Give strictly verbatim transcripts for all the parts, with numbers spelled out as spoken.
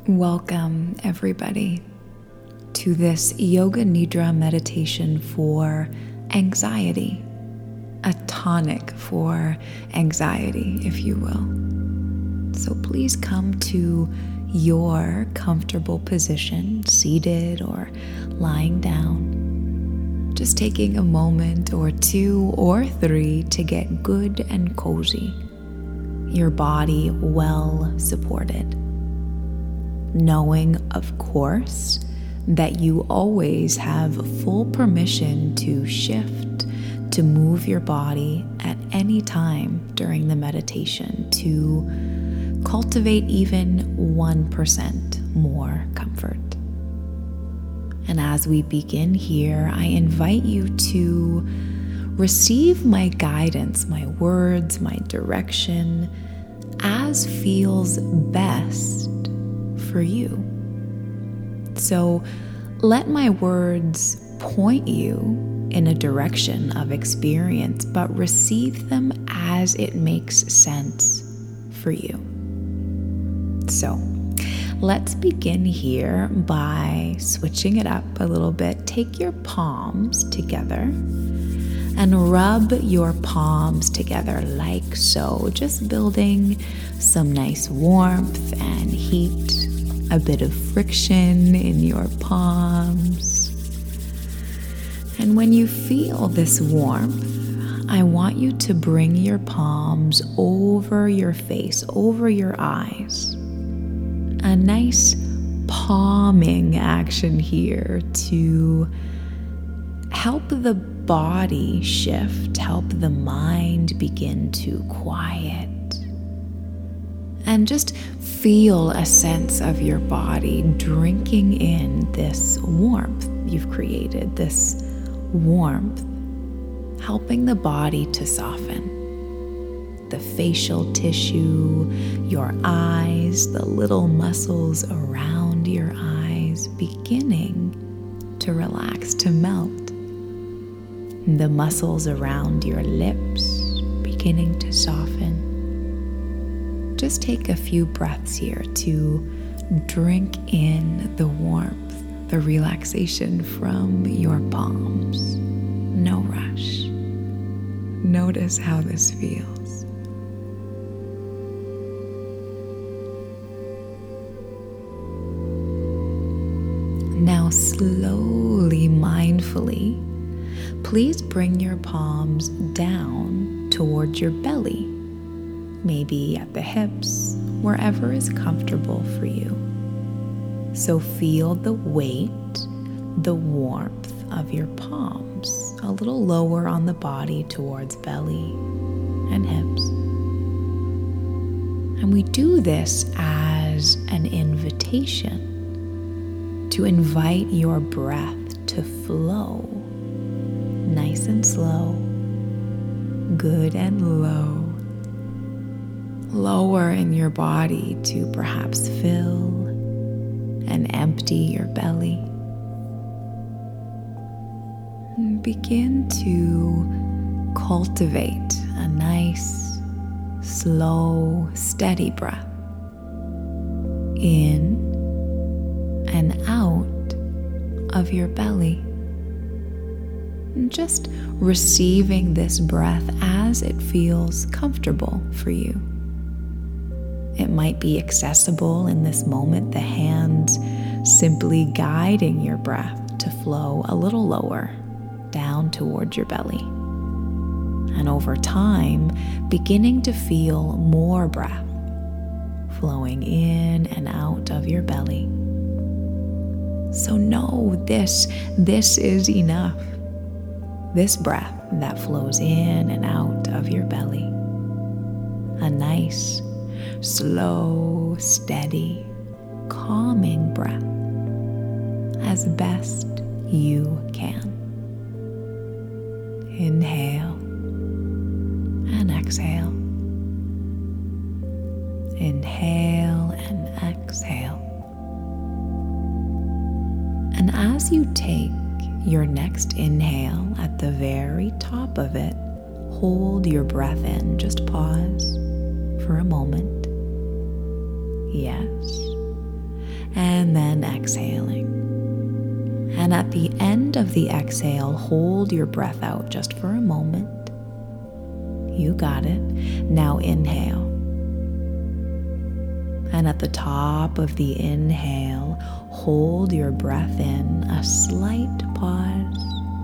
Welcome, everybody, to this Yoga Nidra meditation for anxiety, a tonic for anxiety, if you will. So please come to your comfortable position, seated or lying down, just taking a moment or two or three to get good and cozy, your body well supported. Knowing, of course, that you always have full permission to shift, to move your body at any time during the meditation to cultivate even one percent more comfort. And as we begin here, I invite you to receive my guidance, my words, my direction, as feels best for you. So let my words point you in a direction of experience, but receive them as it makes sense for you. So let's begin here by switching it up a little bit. Take your palms together and rub your palms together like so, just building some nice warmth and heat, a bit of friction in your palms. And when you feel this warmth, I want you to bring your palms over your face, over your eyes. A nice palming action here to help the body shift, help the mind begin to quiet. And just feel a sense of your body drinking in this warmth you've created, this warmth, helping the body to soften. The facial tissue, your eyes, the little muscles around your eyes beginning to relax, to melt. The muscles around your lips beginning to soften. Just take a few breaths here to drink in the warmth, the relaxation from your palms. No rush. Notice how this feels. Now slowly, mindfully, please bring your palms down towards your belly. Maybe at the hips, wherever is comfortable for you. So feel the weight, the warmth of your palms, a little lower on the body towards belly and hips. And we do this as an invitation to invite your breath to flow, nice and slow, good and low. Lower in your body to perhaps fill and empty your belly. And begin to cultivate a nice, slow, steady breath in and out of your belly. And just receiving this breath as it feels comfortable for you. It might be accessible in this moment, the hands simply guiding your breath to flow a little lower down towards your belly. And over time, beginning to feel more breath flowing in and out of your belly. So know this, this is enough. This breath that flows in and out of your belly. A nice, slow, steady, calming breath as best you can. Inhale and exhale. Inhale and exhale. And as you take your next inhale, at the very top of it, hold your breath in. Just pause for a moment. Yes. and then exhaling. And at the end of the exhale, hold your breath out just for a moment. You got it. Now inhale. And at the top of the inhale, hold your breath in, a slight pause.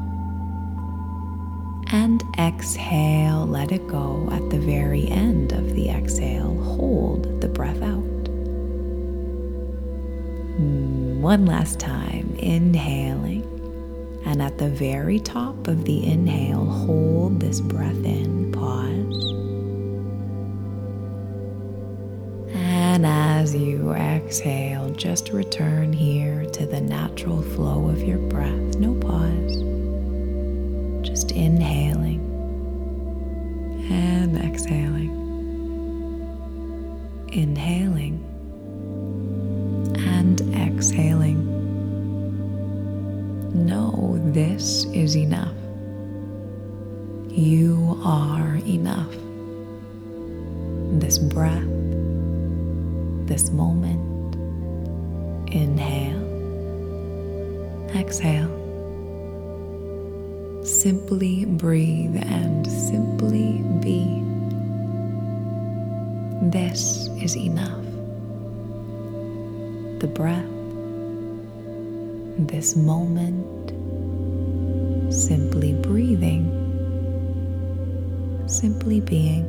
And exhale, let it go. At the very end of the exhale, hold the breath out. One last time, inhaling. And at the very top of the inhale, hold this breath in, pause. And as you exhale, just return here to the natural flow of your breath. No pause. Just inhaling and exhaling. Inhaling and exhaling. No, this is enough. You are enough. This breath, this moment, inhale, exhale. Simply breathe and simply be. This is enough. The breath, this moment, simply breathing, simply being.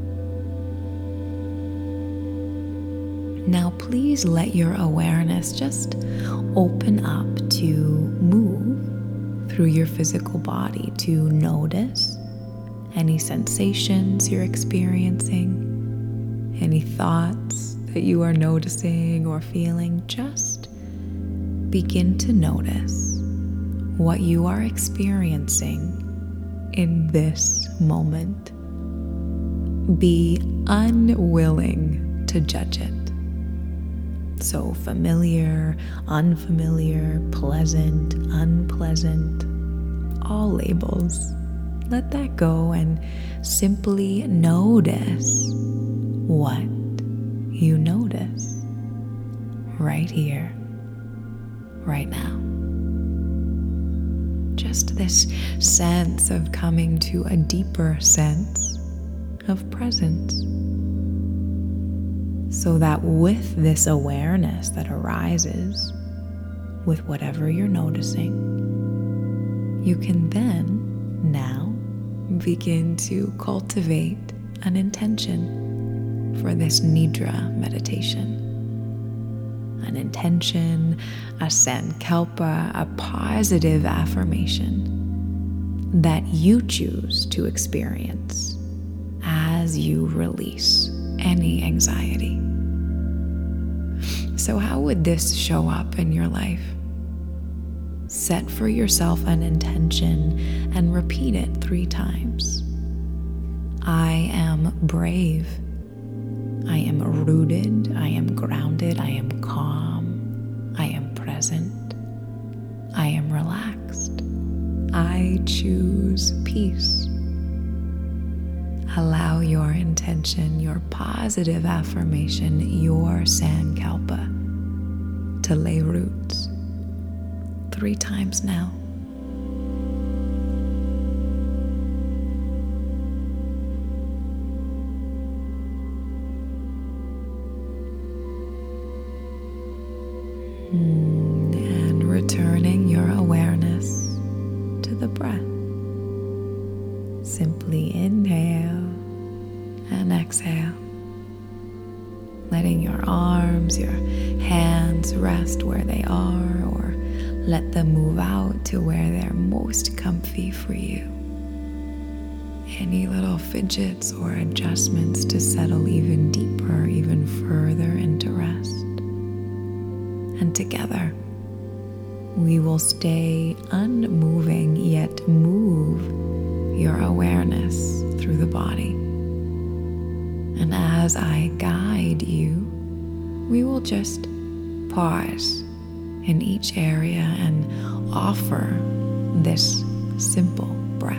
Now please let your awareness just open up to move through your physical body, to notice any sensations you're experiencing, any thoughts that you are noticing or feeling. Just begin to notice what you are experiencing in this moment. Be unwilling to judge it. So familiar, unfamiliar, pleasant, unpleasant, all labels. Let that go and simply notice what you notice right here, right now. Just this sense of coming to a deeper sense of presence. So that with this awareness that arises with whatever you're noticing, you can then now begin to cultivate an intention for this Nidra meditation. An intention, a sankalpa, a positive affirmation that you choose to experience as you release any anxiety. So how would this show up in your life? Set for yourself an intention and repeat it three times. I am brave. I am rooted. I am grounded. I am calm. I am present. I am relaxed. I choose peace. Allow your intention, your positive affirmation, your sankalpa to lay roots. Three times now. And returning your awareness to the breath. Simply inhale and exhale, letting your arms, your hands rest where they are, or let them move out to where they're most comfy for you. Any little fidgets or adjustments to settle even deeper, even further into rest. And together, we will stay unmoving yet move your awareness through the body. And as I guide you, we will just pause in each area and offer this simple breath.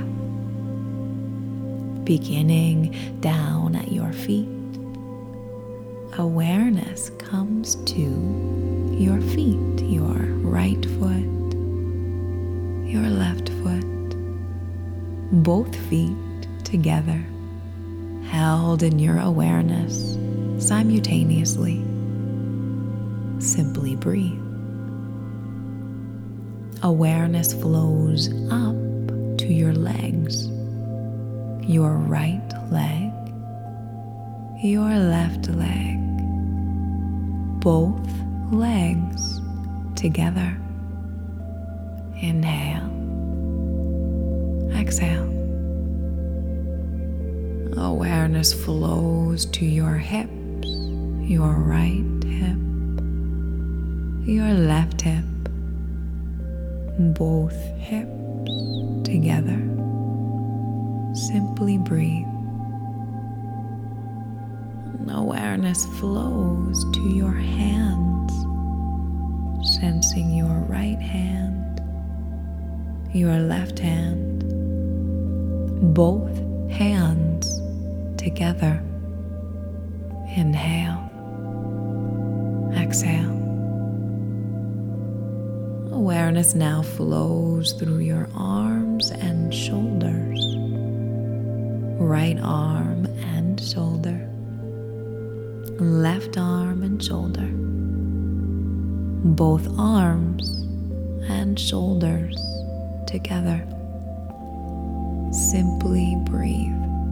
Beginning down at your feet, awareness comes to your feet, your right foot, your left foot, both feet together, held in your awareness simultaneously. Simply breathe. Awareness flows up to your legs, your right leg, your left leg, both legs together. Inhale, exhale. Awareness flows to your hips, your right hip, your left hip, both hips together. Simply breathe. Awareness flows to your hands, sensing your right hand, your left hand, both hands together. Inhale, exhale. Awareness now flows through your arms and shoulders, right arm and shoulder, left arm and shoulder, both arms and shoulders together. Simply breathe.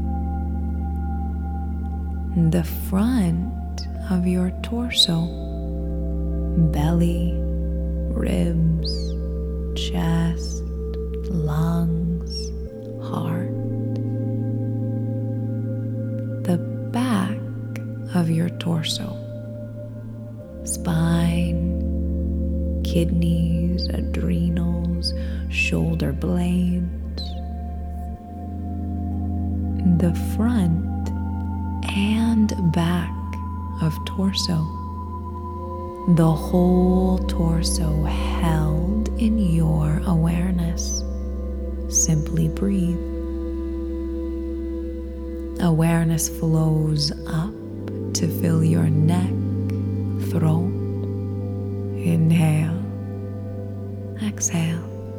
The front of your torso, belly, ribs, chest, lungs, heart. The back of your torso, spine, kidneys, adrenals, shoulder blades. The front and back of torso, the whole torso held in your awareness. Simply breathe. Awareness flows up to fill your neck, throat. Inhale, exhale.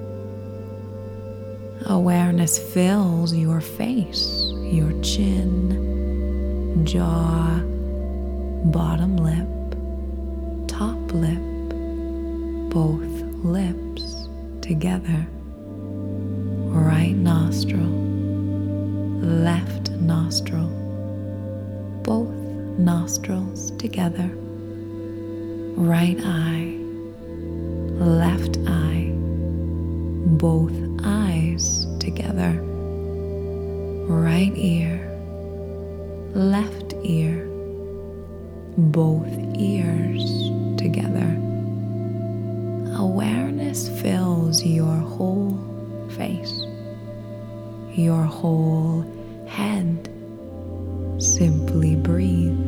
Awareness fills your face, your chin, jaw, bottom lip, top lip, both lips together, right nostril, left nostril, both nostrils together, right eye, left eye, both eyes together, right ear, left ear, both ears together. Awareness fills your whole face, your whole head. Simply breathe.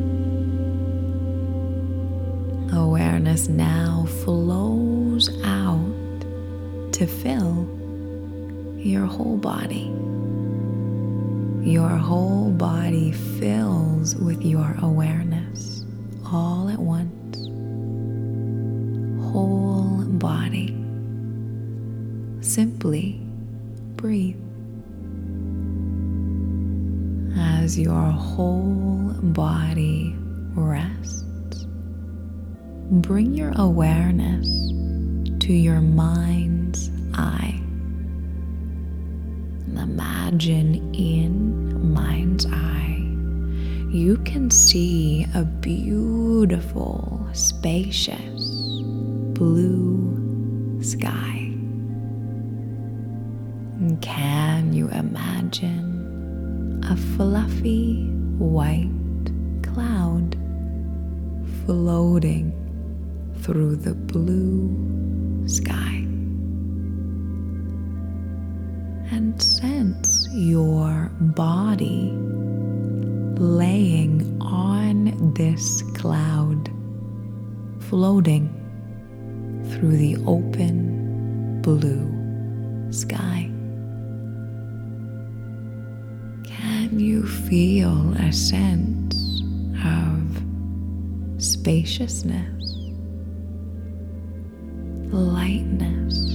Awareness now flows out to fill your whole body. Your whole body fills with your awareness all at once. Whole body. Simply breathe. As your whole body rests, bring your awareness to your mind's eye. Imagine in mind's eye, you can see a beautiful, spacious, blue sky. Can you imagine a fluffy white cloud floating through the blue sky? And sense your body laying on this cloud, floating through the open blue sky. Can you feel a sense of spaciousness, lightness,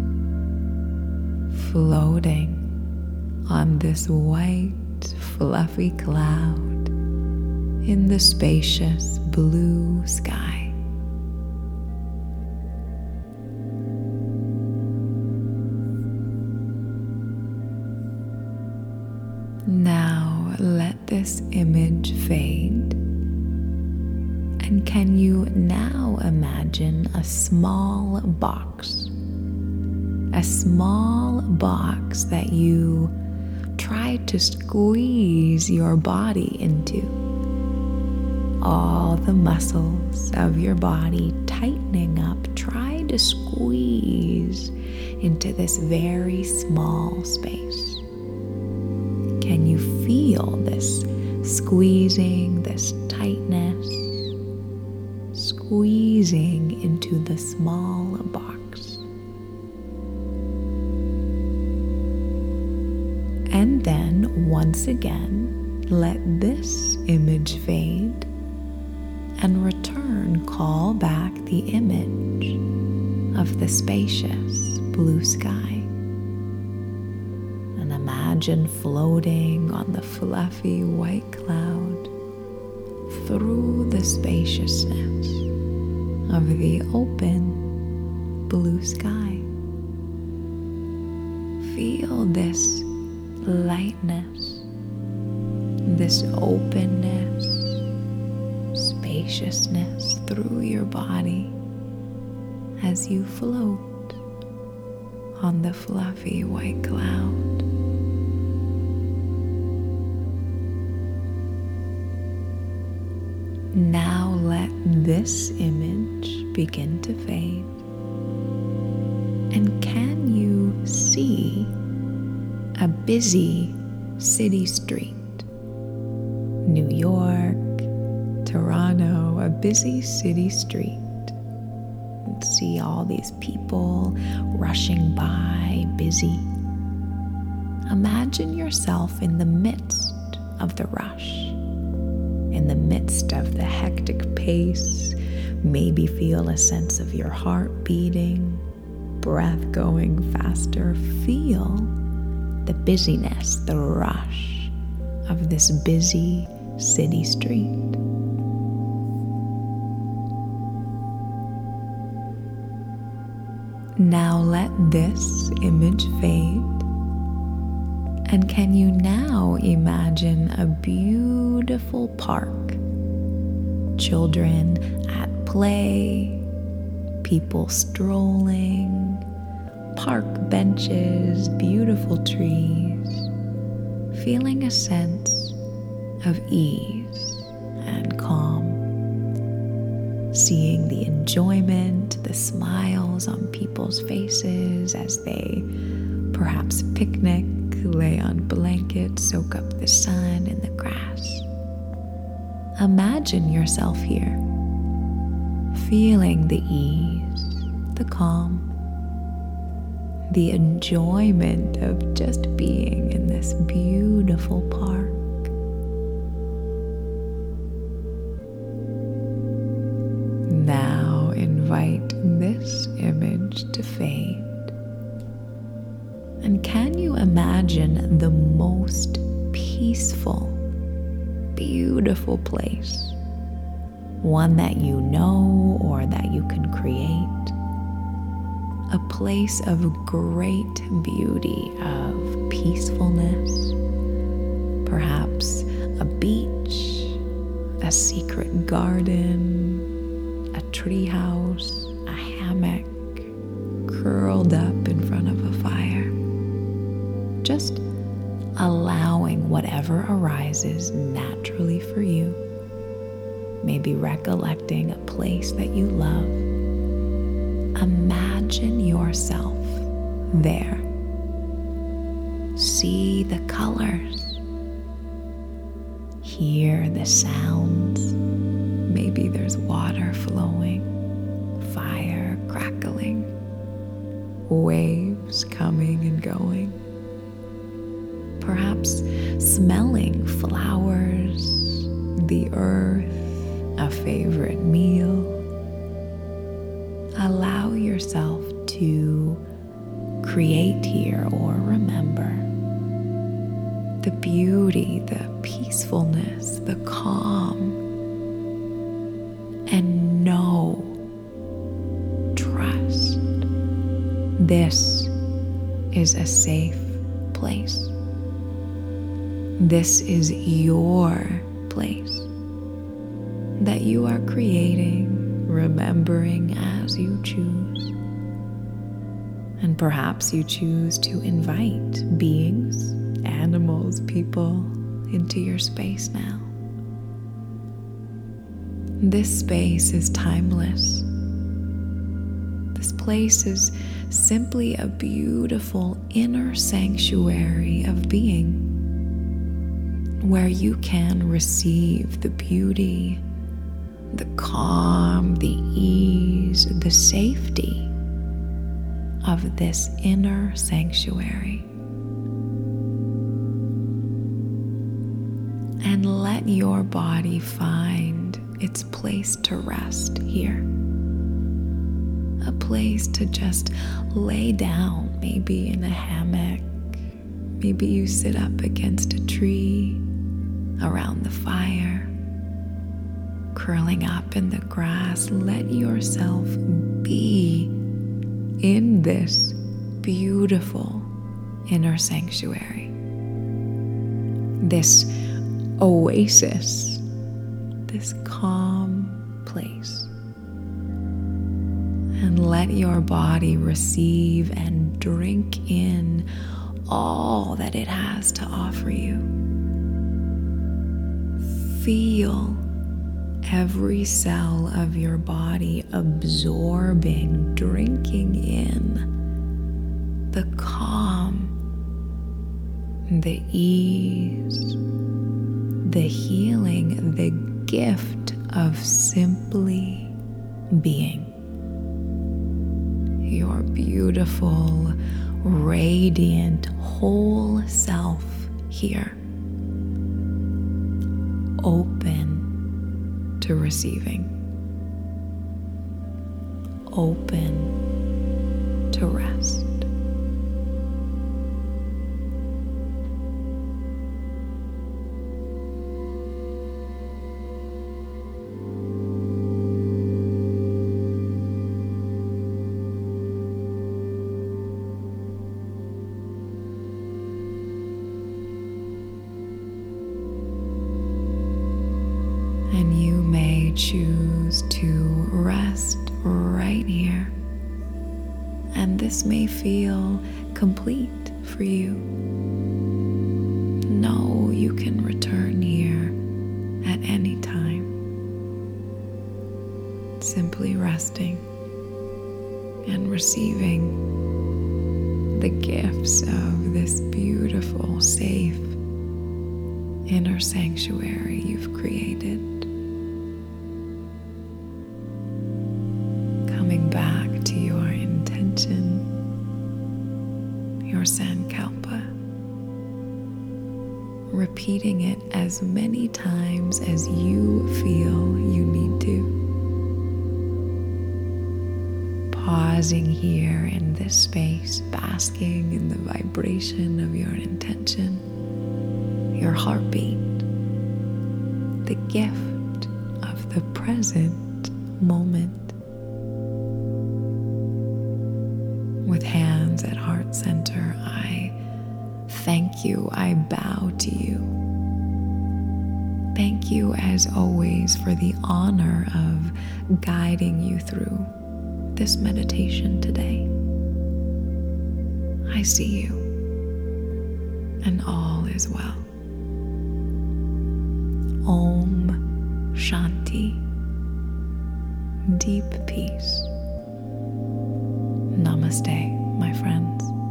floating on this white, fluffy cloud in the spacious blue sky. Now let this image fade. And can you now imagine a small box? A small box that you try to squeeze your body into. All the muscles of your body tightening up. Try to squeeze into this very small space. Can you feel this squeezing, this tightness, squeezing into the small box? And then, once again, let this image fade and return, call back the image of the spacious blue sky. And imagine floating on the fluffy white cloud through the spaciousness of the open blue sky. Feel this lightness, this openness, spaciousness through your body as you float on the fluffy white cloud. Now let this image begin to fade. And can you see a busy city street? New York, Toronto, a busy city street. See all these people rushing by, busy. Imagine yourself in the midst of the rush, in the midst of the hectic pace. Maybe feel a sense of your heart beating, breath going faster. Feel the busyness, the rush of this busy city street. Now let this image fade. And can you now imagine a beautiful park? Children at play, people strolling, park benches, beautiful trees, feeling a sense of ease and calm. Seeing the enjoyment, the smiles on people's faces as they perhaps picnic, lay on blankets, soak up the sun in the grass. Imagine yourself here, feeling the ease, the calm, the enjoyment of just being in this beautiful park. Now invite this image to fade. And can you imagine the most peaceful, beautiful place? One that you know or that you can create. A place of great beauty, of peacefulness. Perhaps a beach, a secret garden, a treehouse, a hammock, curled up in front of a fire. Just allowing whatever arises naturally for you. Maybe recollecting a place that you love. Imagine yourself there. See the colors. Hear the sounds. Maybe there's water flowing, fire crackling, waves coming and going. Perhaps smelling flowers, the earth, a favorite meal. Allow yourself yourself to create here or remember the beauty, the peacefulness, the calm, and know, trust, this is a safe place. This is your place that you are creating, remembering as you choose. And perhaps you choose to invite beings, animals, people into your space now. This space is timeless. This place is simply a beautiful inner sanctuary of being where you can receive the beauty, the calm, the ease, the safety of this inner sanctuary. And let your body find its place to rest here. A place to just lay down, maybe in a hammock. Maybe you sit up against a tree, around the fire, curling up in the grass. Let yourself be in this beautiful inner sanctuary, this oasis, this calm place. And let your body receive and drink in all that it has to offer you. Feel every cell of your body absorbing, drinking in the calm, the ease, the healing, the gift of simply being. Your beautiful, radiant, whole self here, open to receiving, open to rest. And you may choose to rest right here. And this may feel complete for you. No, you can return here at any time. Simply resting and receiving the gifts of this beautiful, safe inner sanctuary you've created. Coming back to your intention, your Sankalpa, repeating it as many times as you feel you need to. Pausing here in this space, basking in the vibration of your intention, your heartbeat, the gift of the present moment. With hands at heart center, I thank you, I bow to you. Thank you as always for the honor of guiding you through this meditation today. I see you, and all is well. Om Shanti. Deep peace. Namaste, my friends.